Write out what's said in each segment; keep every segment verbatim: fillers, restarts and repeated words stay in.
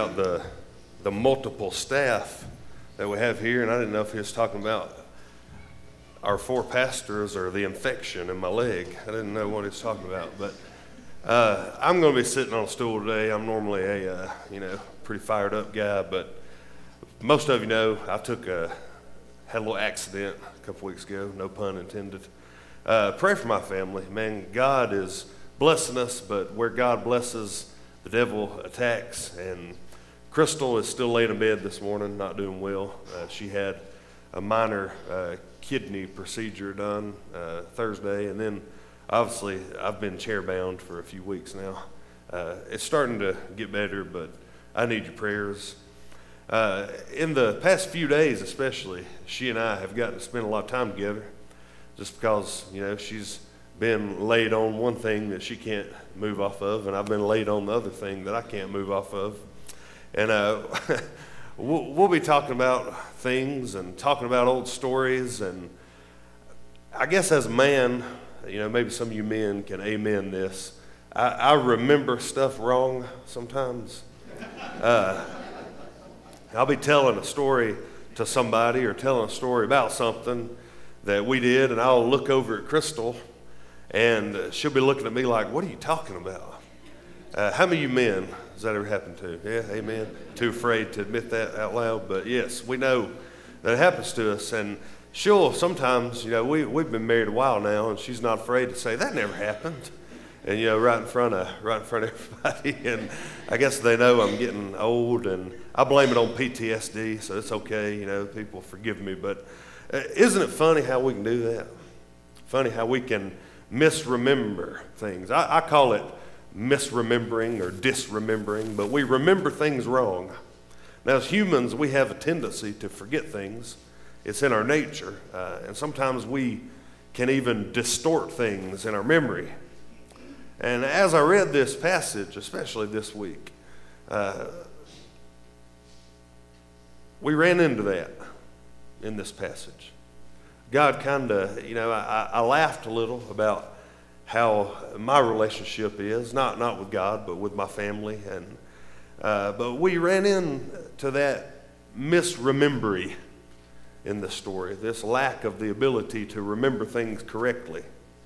about the the multiple staff that we have here, and I didn't know if he was talking about our four pastors or the infection in my leg. I didn't know what he was talking about, but uh, I'm going to be sitting on a stool today. I'm normally a uh, you know pretty fired up guy, but most of you know I took a had a little accident a couple weeks ago. No pun intended. Uh, pray for my family, man. God is blessing us, but where God blesses, the devil attacks. And Crystal is still laying in bed this morning, not doing well. Uh, she had a minor uh, kidney procedure done uh, Thursday, and then obviously I've been chair bound for a few weeks now. Uh, it's starting to get better, but I need your prayers. Uh, in the past few days especially, she and I have gotten to spend a lot of time together just because, you know, she's been laid on one thing that she can't move off of, and I've been laid on the other thing that I can't move off of. And uh, we'll, we'll be talking about things and talking about old stories. And I guess as a man, you know, maybe some of you men can amen this. I, I remember stuff wrong sometimes. Uh, I'll be telling a story to somebody or telling a story about something that we did, and I'll look over at Crystal, and she'll be looking at me like, what are you talking about? Uh, how many of you men has that ever happened to? Yeah, amen. Too afraid to admit that out loud, but yes, we know that it happens to us. And she'll sometimes, you know, we, we've been married a while now, and she's not afraid to say, that never happened. And, you know, right in front of right in front of everybody. And I guess they know I'm getting old, and I blame it on P T S D, so it's okay, you know, people forgive me. But uh, isn't it funny how we can do that? Funny how we can misremember things. I, I call it misremembering or disremembering, but we remember things wrong. Now, as humans, we have a tendency to forget things. It's in our nature, uh, and sometimes we can even distort things in our memory. And as I read this passage, especially this week, uh, we ran into that in this passage. God kind of, you know, I, I laughed a little about how my relationship is, not not with God, but with my family. And uh, but we ran into that misremembering in the story, this lack of the ability to remember things correctly.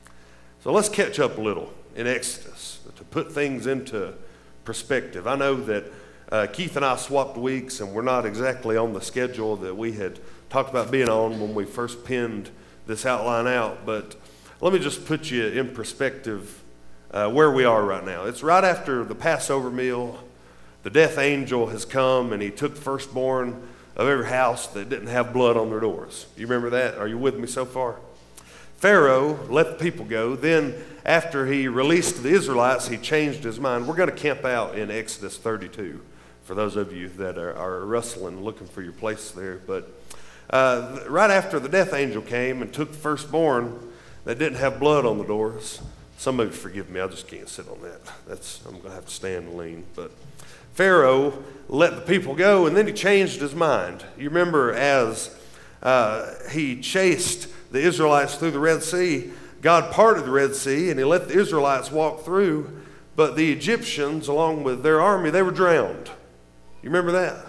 So let's catch up a little in Exodus to put things into perspective. I know that uh, Keith and I swapped weeks, and we're not exactly on the schedule that we had talked about being on when we first pinned this outline out, but let me just put you in perspective uh, where we are right now. It's right after the Passover meal. The death angel has come, and he took the firstborn of every house that didn't have blood on their doors. You remember that? Are you with me so far? Pharaoh let the people go. Then after he released the Israelites, he changed his mind. We're going to camp out in Exodus thirty-two for those of you that are, are wrestling, looking for your place there. But uh, right after the death angel came and took the firstborn that didn't have blood on the doors. Some of you forgive me, I just can't sit on that. That's I'm going to have to stand and lean. But Pharaoh let the people go, and then he changed his mind. You remember as uh, he chased the Israelites through the Red Sea, God parted the Red Sea, and he let the Israelites walk through, but the Egyptians, along with their army, they were drowned. You remember that?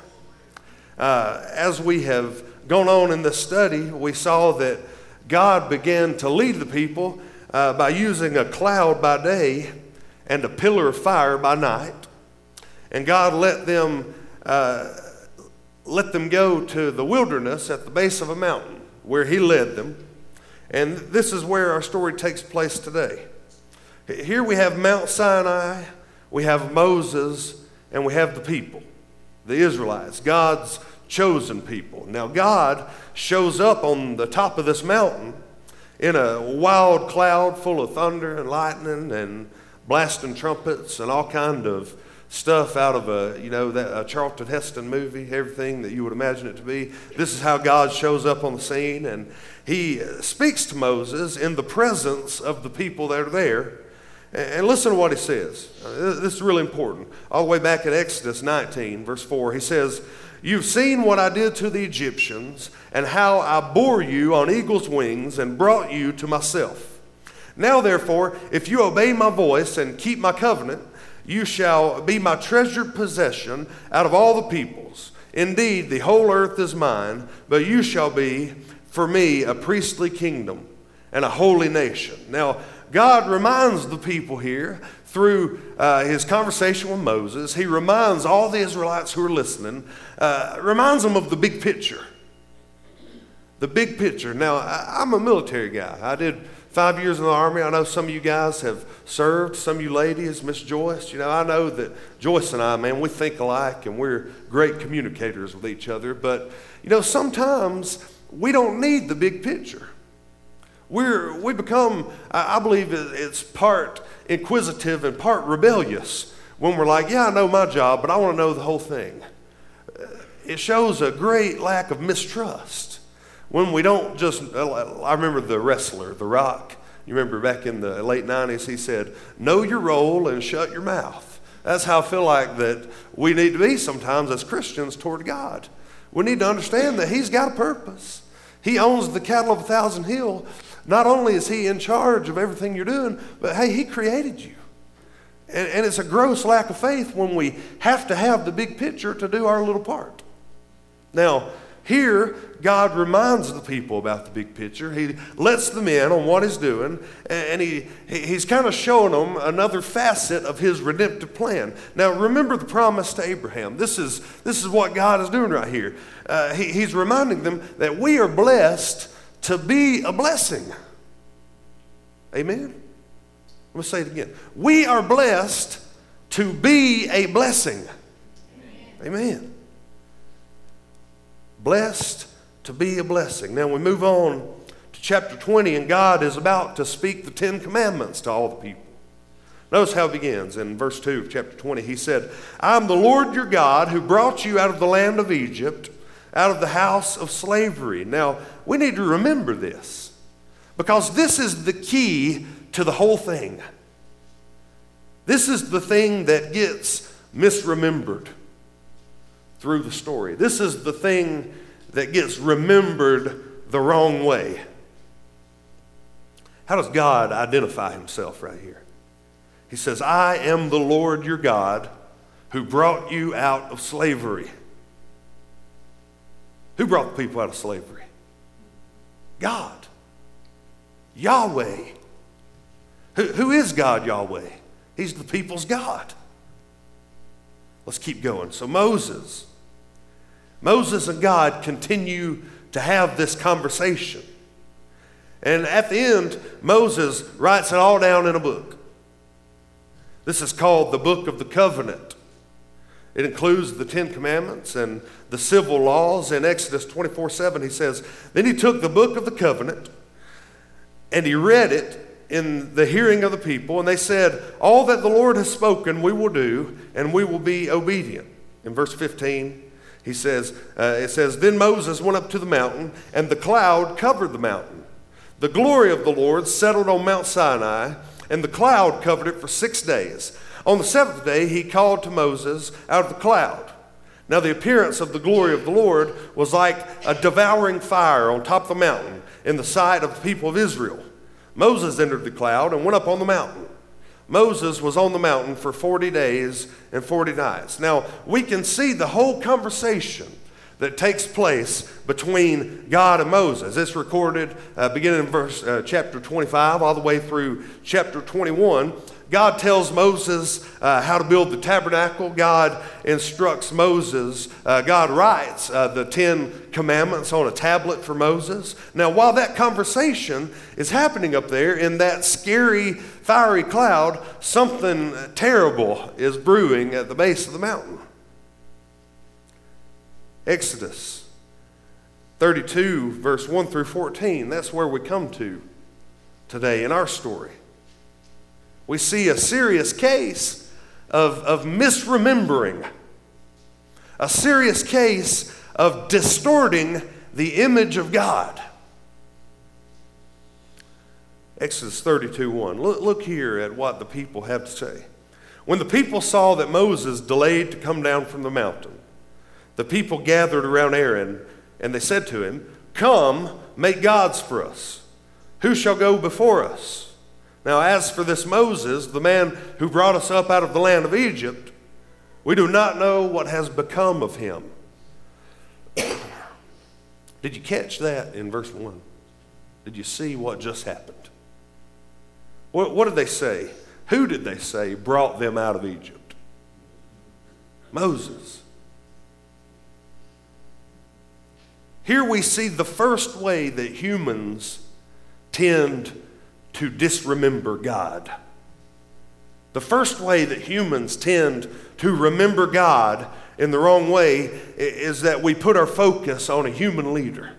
Uh, as we have gone on in this study, we saw that God began to lead the people uh, by using a cloud by day and a pillar of fire by night. And God let them uh, let them go to the wilderness at the base of a mountain where he led them. And this is where our story takes place today. Here we have Mount Sinai, we have Moses, and we have the people, the Israelites, God's chosen people. Now God shows up on the top of this mountain in a wild cloud full of thunder and lightning and blasting trumpets and all kind of stuff out of a, you know, that a Charlton Heston movie, everything that you would imagine it to be. This is how God shows up on the scene, and he speaks to Moses in the presence of the people that are there. And listen to what he says. This is really important. All the way back in Exodus nineteen, verse four, he says, "You've seen what I did to the Egyptians and how I bore you on eagle's wings and brought you to myself. Now, therefore, if you obey my voice and keep my covenant, You shall be my treasured possession out of all the peoples. Indeed, the whole earth is mine, but you shall be for me a priestly kingdom and a holy nation. Now, God reminds the people here through uh, his conversation with Moses. He reminds all the Israelites who are listening, uh, reminds them of the big picture. The big picture. Now, I, I'm a military guy. I did five years in the Army. I know some of you guys have served, some of you ladies, Miss Joyce. You know, I know that Joyce and I, man, we think alike and we're great communicators with each other. But, you know, sometimes we don't need the big picture. We're, we become, I believe it's part inquisitive and part rebellious when we're like, yeah, I know my job, but I want to know the whole thing. It shows a great lack of mistrust when we don't just, I remember the wrestler, The Rock. You remember back in the late nineties, he said, know your role and shut your mouth. That's how I feel like that we need to be sometimes as Christians toward God. We need to understand that he's got a purpose. He owns the cattle of a thousand hills. Not only is he in charge of everything you're doing, but hey, he created you. And, and it's a gross lack of faith when we have to have the big picture to do our little part. Now, here, God reminds the people about the big picture. He lets them in on what he's doing, and he, he's kind of showing them another facet of his redemptive plan. Now, remember the promise to Abraham. This is, this is what God is doing right here. Uh, he, he's reminding them that we are blessed to be a blessing. Amen? I'm going to say it again. We are blessed to be a blessing. Amen. Amen. Blessed to be a blessing. Now we move on to chapter twenty, and God is about to speak the Ten Commandments to all the people. Notice how it begins in verse two of chapter twenty. He said, I am the Lord your God who brought you out of the land of Egypt, out of the house of slavery. Now, we need to remember this because this is the key to the whole thing. This is the thing that gets misremembered through the story. This is the thing that gets remembered the wrong way. How does God identify himself right here? He says, I am the Lord your God who brought you out of slavery. Who brought the people out of slavery? God. Yahweh. Who, who is God, Yahweh? He's the people's God. Let's keep going. So Moses, Moses and God continue to have this conversation. And at the end, Moses writes it all down in a book. This is called the Book of the Covenant. It includes the Ten Commandments and the civil laws. In Exodus twenty-four seven, he says, then he took the Book of the Covenant and he read it in the hearing of the people, and they said, all that the Lord has spoken we will do, and we will be obedient. In verse fifteen, he says, uh, it says, then Moses went up to the mountain, and the cloud covered the mountain. The glory of the Lord settled on Mount Sinai, and the cloud covered it for six days. On the seventh day, he called to Moses out of the cloud. Now the appearance of the glory of the Lord was like a devouring fire on top of the mountain in the sight of the people of Israel. Moses entered the cloud and went up on the mountain. Moses was on the mountain for forty days and forty nights. Now, we can see the whole conversation that takes place between God and Moses. It's recorded uh, beginning in verse uh, chapter twenty-five all the way through chapter twenty-one. God tells Moses uh, how to build the tabernacle. God instructs Moses. Uh, God writes uh, the Ten Commandments on a tablet for Moses. Now, while that conversation is happening up there in that scary, fiery cloud, something terrible is brewing at the base of the mountain. Exodus thirty-two, verse one through fourteen. That's where we come to today in our story. We see a serious case of, of misremembering, a serious case of distorting the image of God. Exodus thirty-two one. Look, look here at what the people have to say. When the people saw that Moses delayed to come down from the mountain, the people gathered around Aaron, and they said to him, come, make gods for us. Who shall go before us? Now, as for this Moses, the man who brought us up out of the land of Egypt, we do not know what has become of him. Did you catch that in verse one? Did you see what just happened? What, what did they say? Who did they say brought them out of Egypt? Moses. Here we see the first way that humans tend to disremember God. The first way that humans tend to remember God in the wrong way is that we put our focus on a human leader.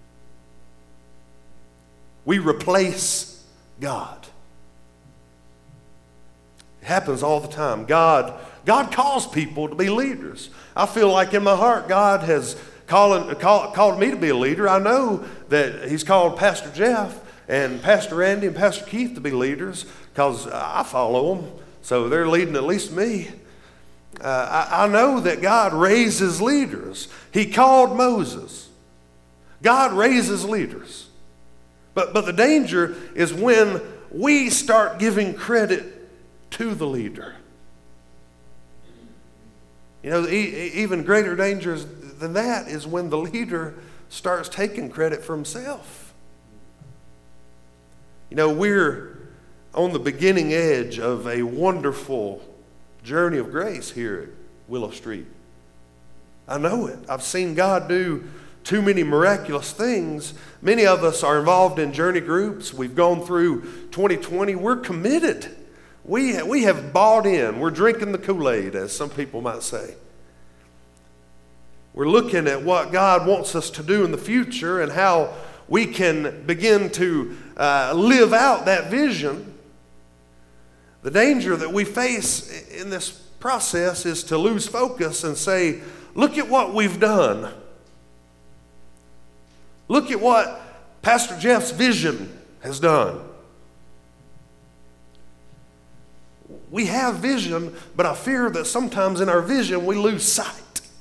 We replace God. It happens all the time. God, God calls people to be leaders. I feel like in my heart God has called, call, called me to be a leader. I know that He's called Pastor Jeff and Pastor Randy and Pastor Keith to be leaders because I follow them, so they're leading at least me. Uh, I, I know that God raises leaders. He called Moses. God raises leaders. But, but the danger is when we start giving credit to the leader. You know, e- even greater danger than that is when the leader starts taking credit for himself. You know, we're on the beginning edge of a wonderful journey of grace here at Willow Street. I know it. I've seen God do too many miraculous things. Many of us are involved in journey groups. We've gone through twenty twenty. We're committed. We, we have bought in. We're drinking the Kool-Aid, as some people might say. We're looking at what God wants us to do in the future and how we can begin to uh, live out that vision. The danger that we face in this process is to lose focus and say, look at what we've done. Look at what Pastor Jeff's vision has done. We have vision, but I fear that sometimes in our vision we lose sight.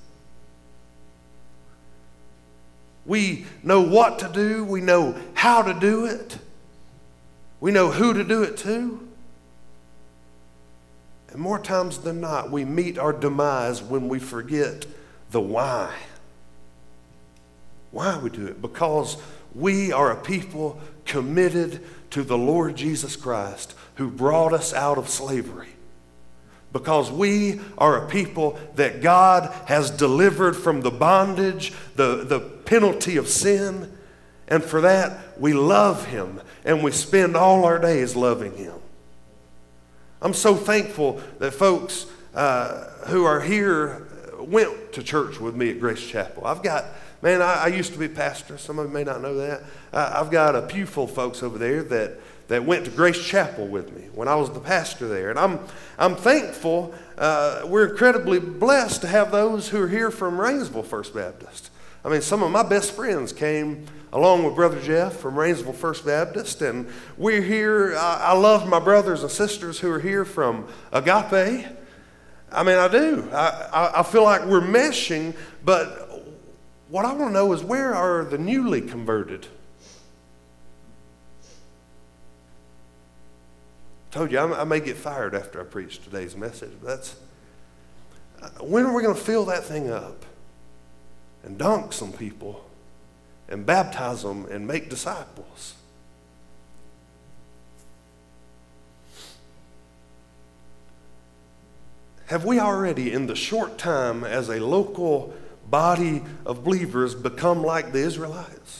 We know what to do. We know how to do it. We know who to do it to. And more times than not, we meet our demise when we forget the why. Why we do it? Because we are a people committed to the Lord Jesus Christ who brought us out of slavery. Because we are a people that God has delivered from the bondage, the, the penalty of sin. And for that, we love Him and we spend all our days loving Him. I'm so thankful that folks uh, who are here went to church with me at Grace Chapel. I've got, man, I, I used to be pastor. Some of you may not know that. Uh, I've got a pew full of folks over there that that went to Grace Chapel with me when I was the pastor there. And I'm I'm thankful. Uh, we're incredibly blessed to have those who are here from Rainsville First Baptist. I mean, some of my best friends came along with Brother Jeff from Rainsville First Baptist, and we're here. I, I love my brothers and sisters who are here from Agape. I mean, I do. I, I, I feel like we're meshing, but what I want to know is, where are the newly converted? I told you I may get fired after I preach today's message, but that's, when are we going to fill that thing up and dunk some people and baptize them and make disciples? Have we already, in the short time as a local body of believers, become like the Israelites?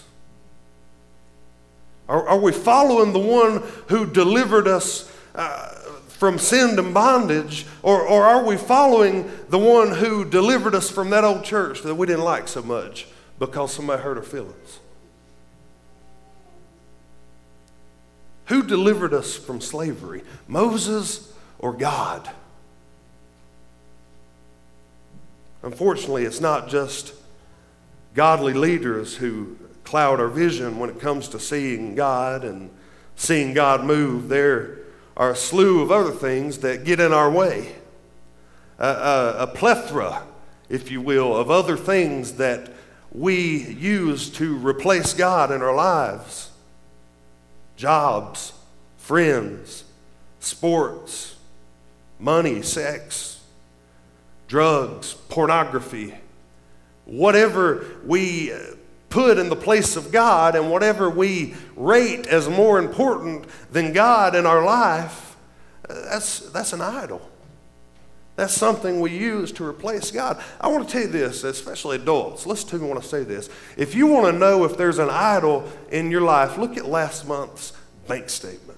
Are, are we following the one who delivered us Uh, from sin and bondage, or, or are we following the one who delivered us from that old church that we didn't like so much because somebody hurt our feelings? Who delivered us from slavery, Moses or God? Unfortunately, it's not just godly leaders who cloud our vision when it comes to seeing God and seeing God move. There are a slew of other things that get in our way. A, a, a plethora, if you will, of other things that we use to replace God in our lives. Jobs, friends, sports, money, sex, drugs, pornography, whatever we put in the place of God and whatever we rate as more important than God in our life, that's, that's an idol. That's something we use to replace God. I want to tell you this, especially adults. Listen to me when I say this. If you want to know if there's an idol in your life, look at last month's bank statement.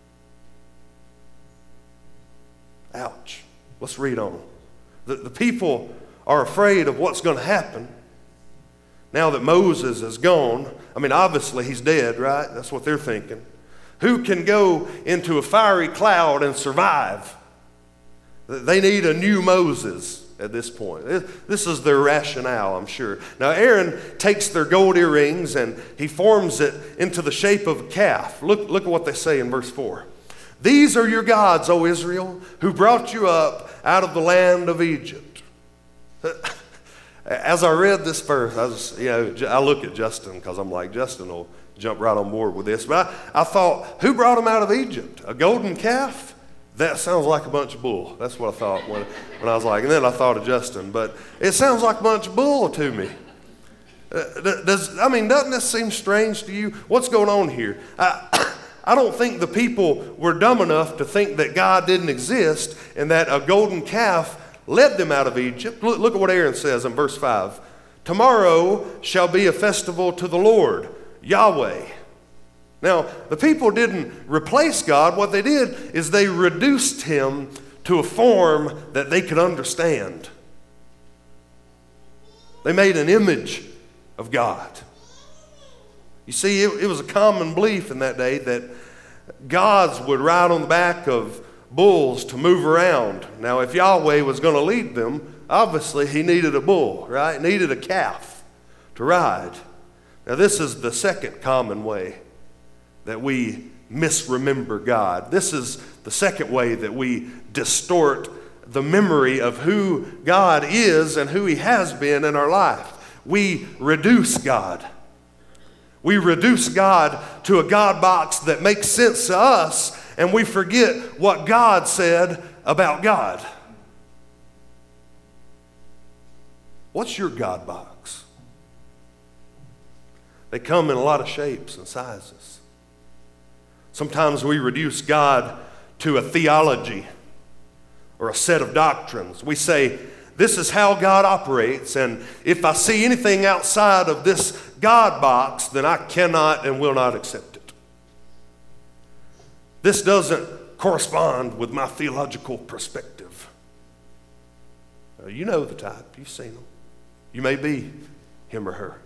Ouch. Let's read on. The, the people are afraid of what's going to happen now that Moses is gone. I mean, obviously he's dead, right? That's what they're thinking. Who can go into a fiery cloud and survive? They need a new Moses at this point. This is their rationale, I'm sure. Now, Aaron takes their gold earrings and he forms it into the shape of a calf. Look, look at what they say in verse four. These are your gods, O Israel, who brought you up out of the land of Egypt. As I read this verse, I was, you know, I look at Justin because I'm like, Justin will jump right on board with this. But I, I thought, who brought them out of Egypt? A golden calf? That sounds like a bunch of bull. That's what I thought when, when I was like, and then I thought of Justin. But it sounds like a bunch of bull to me. Uh, does I mean, doesn't this seem strange to you? What's going on here? I, I don't think the people were dumb enough to think that God didn't exist and that a golden calf led them out of Egypt. Look, look at what Aaron says in verse five. Tomorrow shall be a festival to the Lord, Yahweh. Now, the people didn't replace God. What they did is they reduced him to a form that they could understand. They made an image of God. You see, it, it was a common belief in that day that gods would ride on the back of bulls to move around. Now, if Yahweh was going to lead them, obviously he needed a bull, right? Needed a calf to ride. Now, this is the second common way that we misremember God. This is the second way that we distort the memory of who God is and who he has been in our life. We reduce God. We reduce God to a God box that makes sense to us, and we forget what God said about God. What's your God box? They come in a lot of shapes and sizes. Sometimes we reduce God to a theology or a set of doctrines. We say, this is how God operates, and if I see anything outside of this God box, then I cannot and will not accept it. This doesn't correspond with my theological perspective. Now, you know the type. You've seen them. You may be him or her.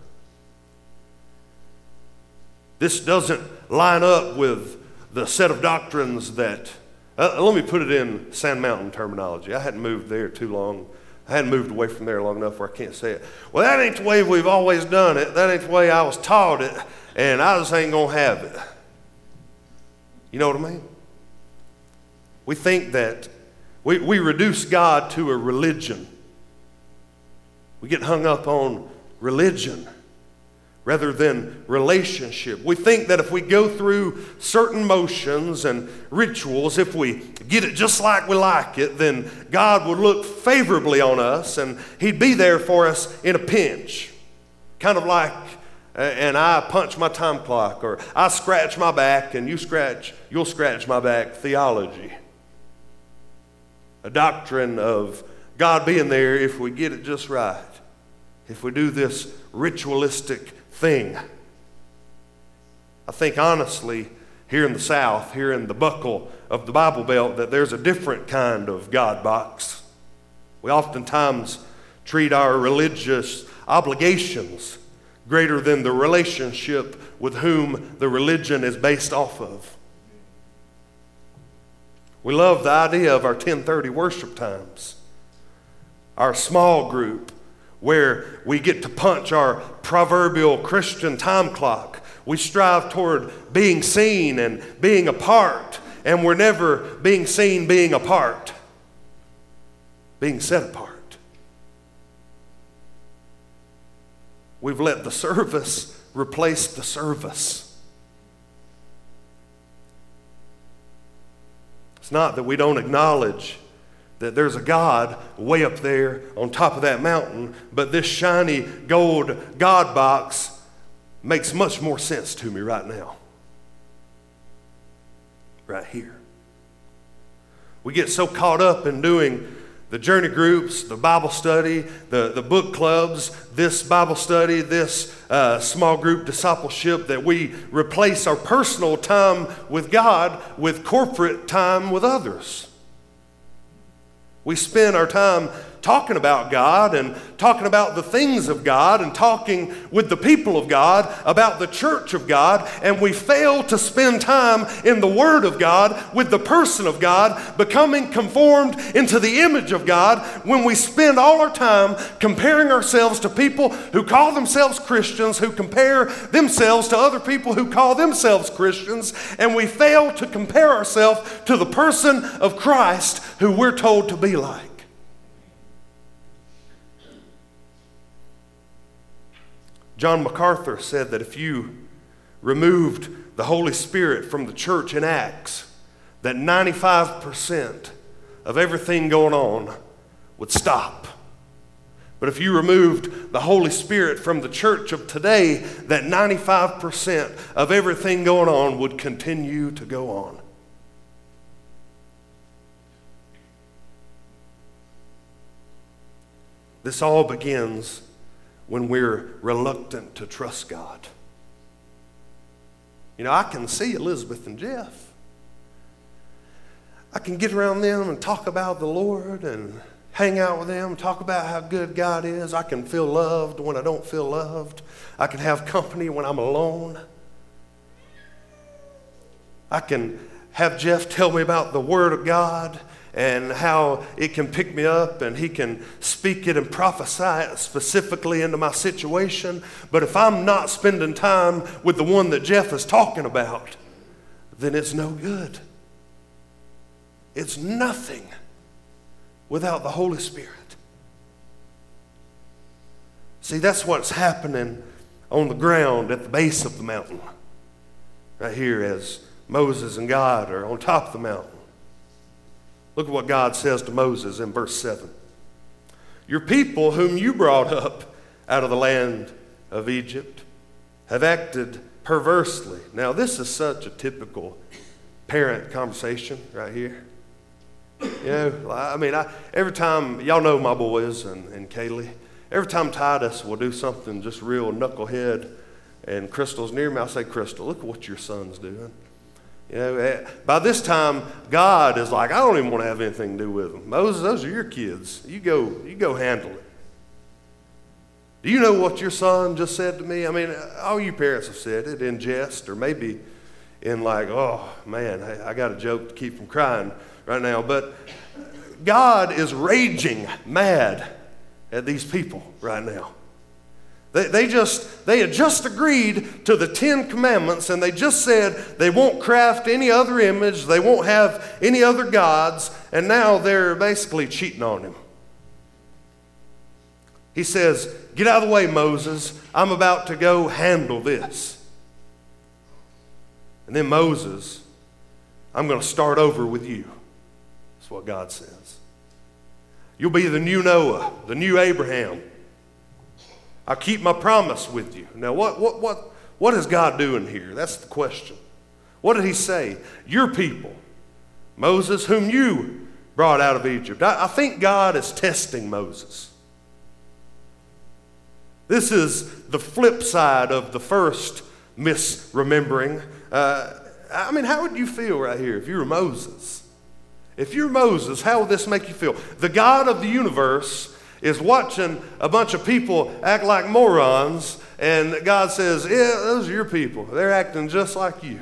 This doesn't line up with the set of doctrines that, uh, let me put it in Sand Mountain terminology. I hadn't moved there too long. I hadn't moved away from there long enough where I can't say it. Well, that ain't the way we've always done it. That ain't the way I was taught it, and I just ain't going to have it. You know what I mean? We think that we, we reduce God to a religion. We get hung up on religion rather than relationship. We think that if we go through certain motions and rituals, if we get it just like we like it, then God would look favorably on us and he'd be there for us in a pinch. Kind of like, uh, and I punch my time clock, or I scratch my back and you scratch, you'll scratch my back theology. A doctrine of God being there if we get it just right. If we do this ritualistic thing. I think honestly, here in the South, here in the buckle of the Bible Belt, that there's a different kind of God box. We oftentimes treat our religious obligations greater than the relationship with whom the religion is based off of. We love the idea of our ten thirty worship times, our small group, where we get to punch our proverbial Christian time clock. We strive toward being seen and being a part, and we're never being seen being apart, being set apart. We've let the service replace the service. It's not that we don't acknowledge that there's a God way up there on top of that mountain, but this shiny gold God box makes much more sense to me right now. Right here. We get so caught up in doing the journey groups, the Bible study, the, the book clubs, this Bible study, this uh, small group discipleship, that we replace our personal time with God with corporate time with others. We spend our time talking about God and talking about the things of God and talking with the people of God about the church of God, and we fail to spend time in the Word of God with the person of God, becoming conformed into the image of God, when we spend all our time comparing ourselves to people who call themselves Christians, who compare themselves to other people who call themselves Christians, and we fail to compare ourselves to the person of Christ who we're told to be like. John MacArthur said that if you removed the Holy Spirit from the church in Acts, that ninety-five percent of everything going on would stop. But if you removed the Holy Spirit from the church of today, that ninety-five percent of everything going on would continue to go on. This all begins when we're reluctant to trust God. You know, I can see Elizabeth and Jeff. I can get around them and talk about the Lord and hang out with them, talk about how good God is. I can feel loved when I don't feel loved. I can have company when I'm alone. I can have Jeff tell me about the Word of God and how it can pick me up, and he can speak it and prophesy it specifically into my situation. But if I'm not spending time with the one that Jeff is talking about, then it's no good. It's nothing without the Holy Spirit. See, that's what's happening on the ground at the base of the mountain. Right here, as Moses and God are on top of the mountain. Look at what God says to Moses in verse seven. Your people whom you brought up out of the land of Egypt have acted perversely. Now, this is such a typical parent conversation right here. You know, I mean, I, every time, y'all know my boys and, and Kaylee, every time Titus will do something just real knucklehead and Crystal's near me, I'll say, Crystal, look at what your son's doing. You know, by this time, God is like, I don't even want to have anything to do with them. Moses, those are your kids. You go, you go handle it. Do you know what your son just said to me? I mean, all you parents have said it in jest, or maybe in like, oh man, I got a joke to keep from crying right now. But God is raging mad at these people right now. They, they just, they had just agreed to the Ten Commandments, and they just said they won't craft any other image, they won't have any other gods, and now they're basically cheating on him. He says, get out of the way, Moses. I'm about to go handle this. And then Moses, I'm going to start over with you. That's what God says. You'll be the new Noah, the new Abraham. I'll keep my promise with you. Now, what, what, what, what is God doing here? That's the question. What did he say? Your people, Moses, whom you brought out of Egypt. I, I think God is testing Moses. This is the flip side of the first misremembering. Uh, I mean, how would you feel right here if you were Moses? If you're Moses, how would this make you feel? The God of the universe is watching a bunch of people act like morons, and God says, yeah, those are your people. They're acting just like you.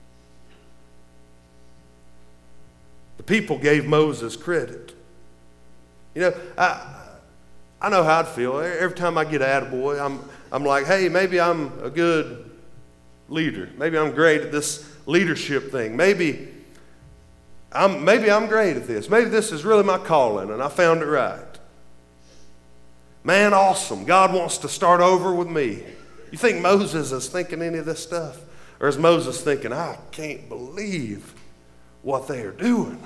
The people gave Moses credit. You know, I I know how I'd feel. Every time I get an attaboy, I'm, I'm like, hey, maybe I'm a good leader. Maybe I'm great at this leadership thing. Maybe I'm, maybe I'm great at this. Maybe this is really my calling, and I found it right. Man, awesome. God wants to start over with me. You think Moses is thinking any of this stuff? Or is Moses thinking, I can't believe what they are doing.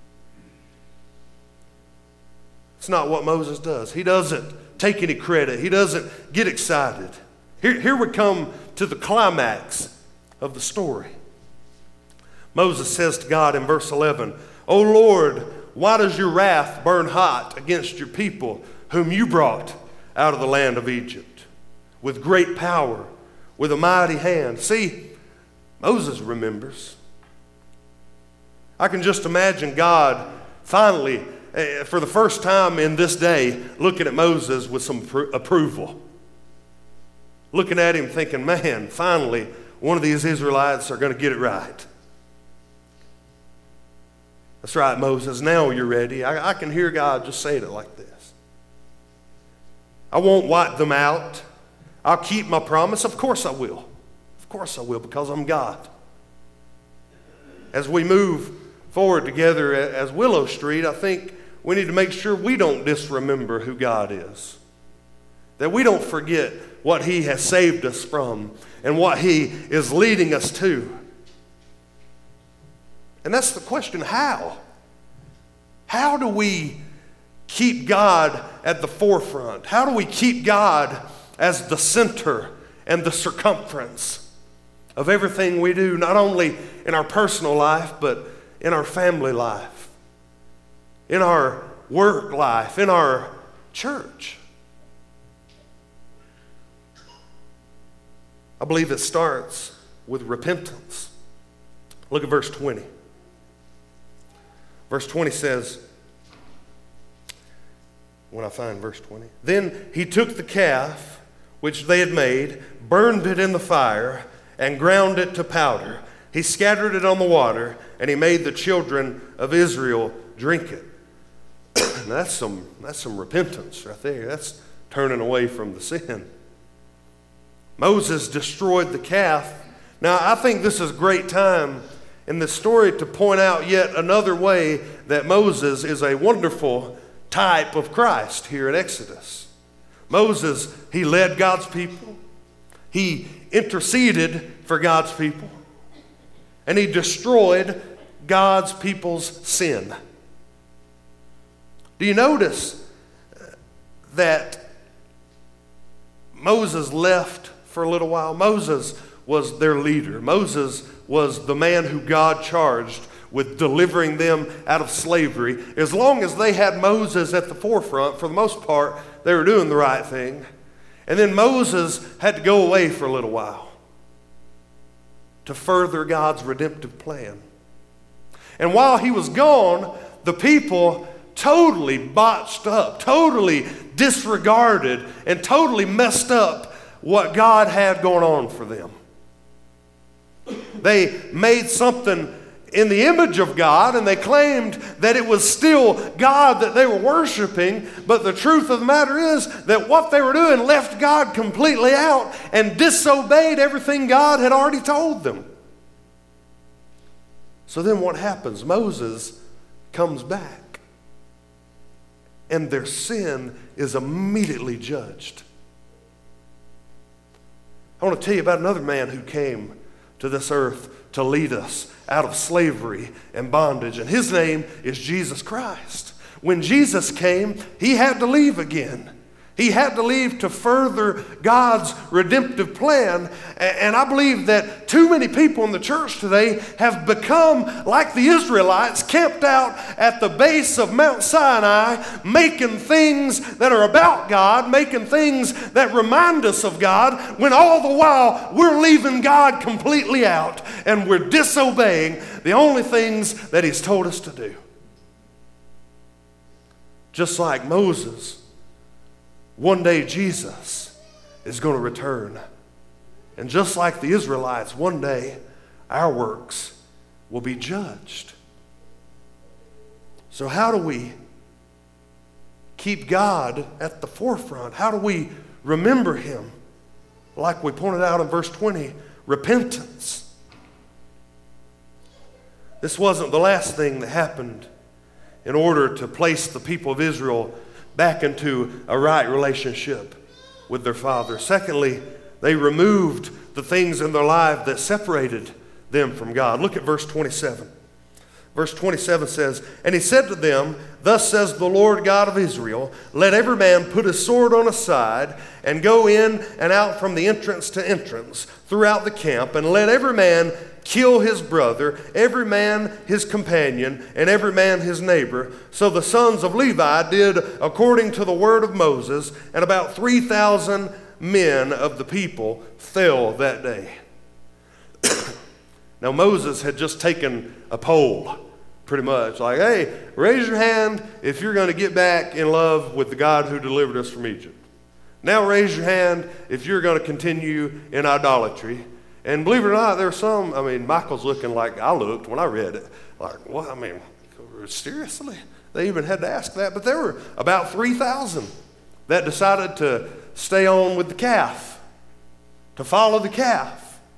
It's not what Moses does. He doesn't take any credit. He doesn't get excited. Here, here we come to the climax of the story. Moses says to God in verse eleven, "O Lord, why does your wrath burn hot against your people whom you brought out of the land of Egypt with great power, with a mighty hand?" See, Moses remembers. I can just imagine God finally, uh, for the first time in this day, looking at Moses with some appro- approval. Looking at him thinking, man, finally, one of these Israelites are going to get it right. That's right, Moses, now you're ready. I, I can hear God just saying it like this. I won't wipe them out. I'll keep my promise. Of course I will. Of course I will, because I'm God. As we move forward together as Willow Street, I think we need to make sure we don't disremember who God is. That we don't forget what He has saved us from and what He is leading us to. And that's the question, how? How do we keep God at the forefront? How do we keep God as the center and the circumference of everything we do, not only in our personal life, but in our family life, in our work life, in our church? I believe it starts with repentance. Look at verse twenty. Verse twenty says, when I find verse twenty, "Then he took the calf which they had made, burned it in the fire, and ground it to powder. He scattered it on the water, and he made the children of Israel drink it." Now that's some, that's some repentance right there. That's turning away from the sin. Moses destroyed the calf. Now I think this is a great time in this story to point out yet another way that Moses is a wonderful type of Christ here in Exodus. Moses, he led God's people. He interceded for God's people. And he destroyed God's people's sin. Do you notice that Moses left for a little while? Moses was their leader. Moses was the man who God charged with delivering them out of slavery. As long as they had Moses at the forefront, for the most part, they were doing the right thing. And then Moses had to go away for a little while to further God's redemptive plan. And while he was gone, the people totally botched up, totally disregarded, and totally messed up what God had going on for them. They made something in the image of God, and they claimed that it was still God that they were worshiping, but the truth of the matter is that what they were doing left God completely out and disobeyed everything God had already told them. So then what happens? Moses comes back, and their sin is immediately judged. I want to tell you about another man who came to this earth to lead us out of slavery and bondage. And his name is Jesus Christ. When Jesus came, he had to leave again. He had to leave to further God's redemptive plan. And I believe that too many people in the church today have become like the Israelites, camped out at the base of Mount Sinai, making things that are about God, making things that remind us of God, when all the while we're leaving God completely out and we're disobeying the only things that He's told us to do. Just like Moses, one day Jesus is going to return. And just like the Israelites, one day our works will be judged. So how do we keep God at the forefront? How do we remember Him? Like we pointed out in verse twenty, repentance. This wasn't the last thing that happened in order to place the people of Israel back into a right relationship with their Father. Secondly, they removed the things in their life that separated them from God. Look at verse twenty-seven. Verse twenty-seven says, "And he said to them, Thus says the Lord God of Israel, let every man put his sword on his side, and go in and out from the entrance to entrance throughout the camp, and let every man kill his brother, every man his companion, and every man his neighbor." So the sons of Levi did according to the word of Moses, and about three thousand men of the people fell that day. Now Moses had just taken a poll, pretty much, like, hey, raise your hand if you're going to get back in love with the God who delivered us from Egypt. Now raise your hand if you're going to continue in idolatry. And believe it or not, there's some, I mean, Michael's looking like I looked when I read it. Like, what? I mean, seriously? They even had to ask that. But there were about three thousand that decided to stay on with the calf, to follow the calf.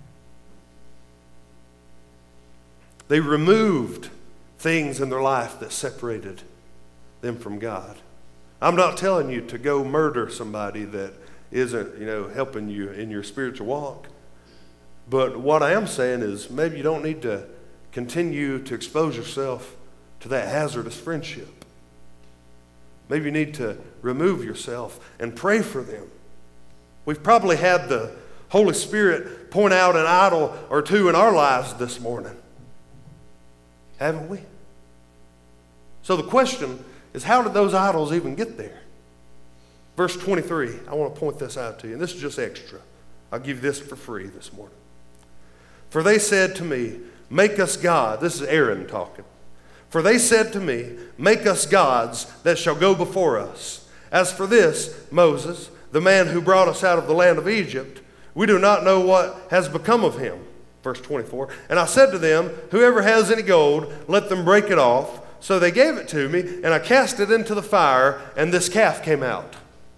They removed things in their life that separated them from God. I'm not telling you to go murder somebody that isn't, you know, helping you in your spiritual walk. But what I am saying is maybe you don't need to continue to expose yourself to that hazardous friendship. Maybe you need to remove yourself and pray for them. We've probably had the Holy Spirit point out an idol or two in our lives this morning. Haven't we? So the question is, how did those idols even get there? Verse twenty-three, I want to point this out to you, and this is just extra. I'll give you this for free this morning. "For they said to me, make us God." This is Aaron talking. "For they said to me, make us gods that shall go before us. As for this, Moses, the man who brought us out of the land of Egypt, we do not know what has become of him." Verse twenty-four, "And I said to them, whoever has any gold, let them break it off. So they gave it to me, and I cast it into the fire, and this calf came out."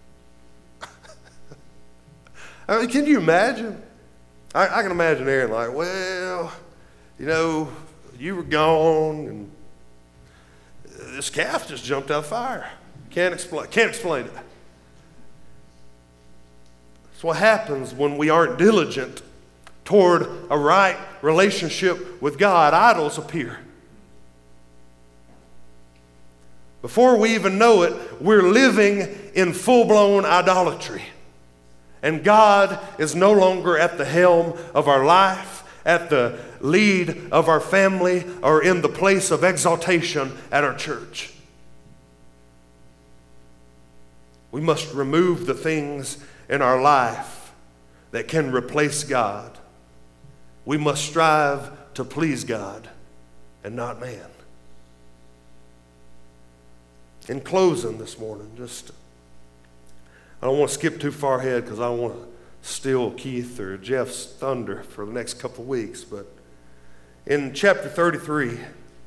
I mean, can you imagine? I, I can imagine Aaron like, well, you know, you were gone, and this calf just jumped out of the fire. Can't explain, can't explain it. That's what happens when we aren't diligent toward a right relationship with God. Idols appear. Before we even know it, we're living in full-blown idolatry. And God is no longer at the helm of our life, at the lead of our family, or in the place of exaltation at our church. We must remove the things in our life that can replace God. We must strive to please God and not man. In closing this morning, just, I don't want to skip too far ahead because I don't want to steal Keith or Jeff's thunder for the next couple of weeks, but in chapter thirty-three,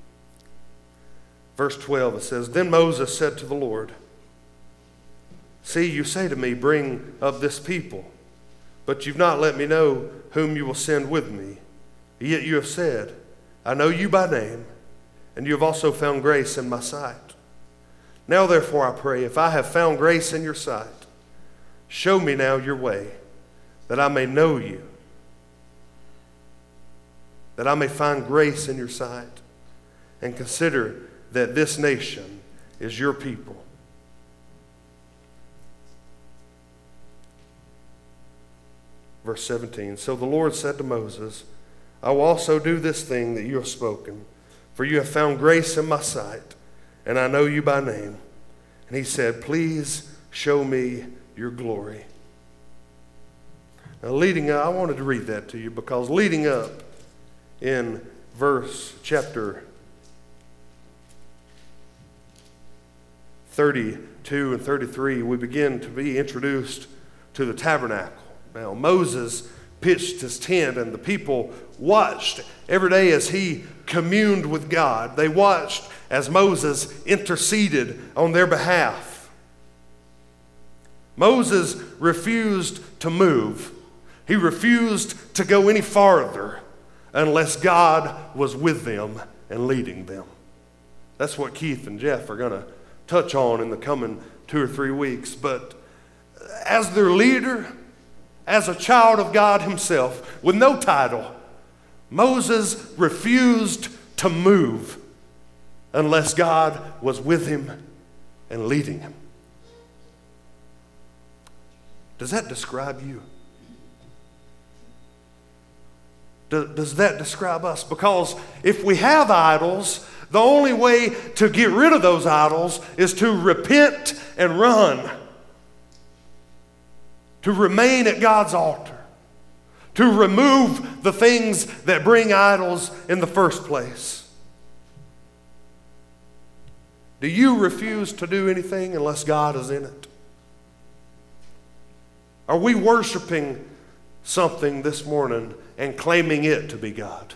verse twelve, it says, "Then Moses said to the Lord, see, you say to me, bring up this people, but you've not let me know whom you will send with me. Yet you have said, I know you by name, and you have also found grace in my sight. Now therefore I pray, if I have found grace in your sight, show me now your way, that I may know you, that I may find grace in your sight, and consider that this nation is your people." Verse seventeen, "So the Lord said to Moses, I will also do this thing that you have spoken, for you have found grace in my sight, and I know you by name." And he said, "Please show me your glory." Now leading up, I wanted to read that to you because leading up in verse chapter thirty-two and thirty-three, we begin to be introduced to the tabernacle. Now Moses pitched his tent, and the people watched every day as he communed with God. They watched as Moses interceded on their behalf. Moses refused to move. He refused to go any farther unless God was with them and leading them. That's what Keith and Jeff are going to touch on in the coming two or three weeks. But as their leader, as a child of God himself, with no title, Moses refused to move unless God was with him and leading him. Does that describe you? Does that describe us? Because if we have idols, the only way to get rid of those idols is to repent and run. To remain at God's altar. To remove the things that bring idols in the first place. Do you refuse to do anything unless God is in it? Are we worshiping something this morning and claiming it to be God?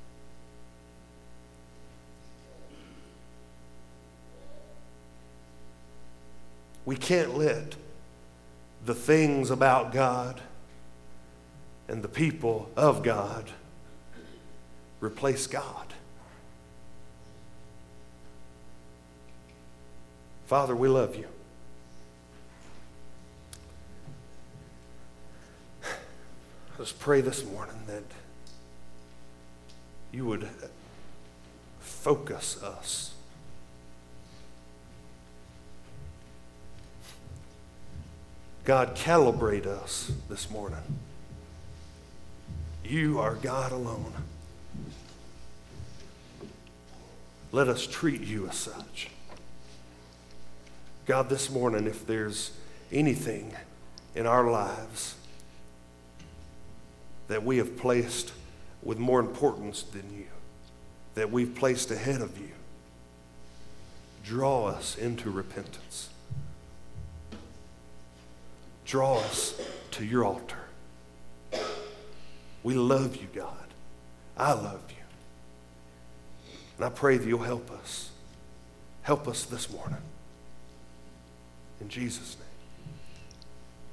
We can't let the things about God and the people of God replace God. Father, we love you. Let's pray this morning that you would focus us. God, calibrate us this morning. You are God alone. Let us treat you as such. God, this morning, if there's anything in our lives that we have placed with more importance than you, that we've placed ahead of you, draw us into repentance. Draw us to your altar. We love you, God. I love you. And I pray that you'll help us. Help us this morning. In Jesus' name.